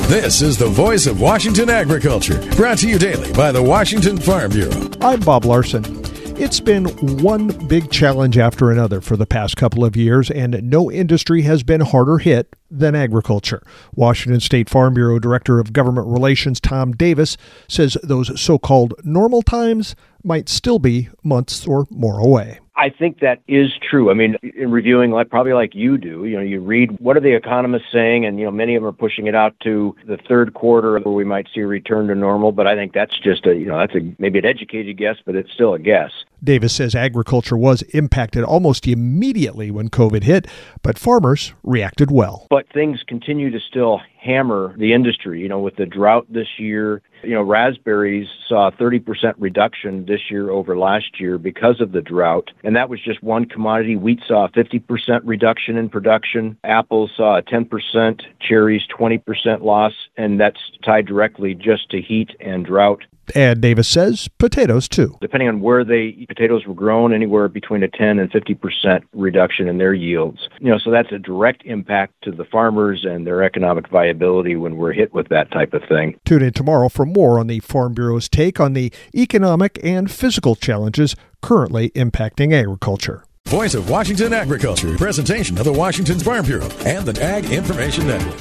This is the voice of Washington agriculture, brought to you daily by the Washington Farm Bureau. I'm Bob Larson. It's been one big challenge after another for the past couple of years, and no industry has been harder hit than agriculture. Washington State Farm Bureau Director of Government Relations Tom Davis says those so-called normal times might still be months or more away. I think that is true. I mean, in reviewing, probably like you do, you read what are the economists saying, and many of them are pushing it out to the third quarter where we might see a return to normal. But I think that's just maybe an educated guess, but it's still a guess. Davis says agriculture was impacted almost immediately when COVID hit, but farmers reacted well. But things continue to still hammer the industry. With the drought this year, raspberries saw a 30% reduction this year over last year because of the drought. And that was just one commodity. Wheat saw a 50% reduction in production. Apples saw a 10%, cherries 20% loss, and that's tied directly just to heat and drought. And Davis says potatoes, too. Depending on where potatoes were grown, anywhere between a 10 and 50% reduction in their yields. So that's a direct impact to the farmers and their economic viability when we're hit with that type of thing. Tune in tomorrow for more on the Farm Bureau's take on the economic and physical challenges currently impacting agriculture. Voice of Washington agriculture, presentation of the Washington Farm Bureau and the Ag Information Network.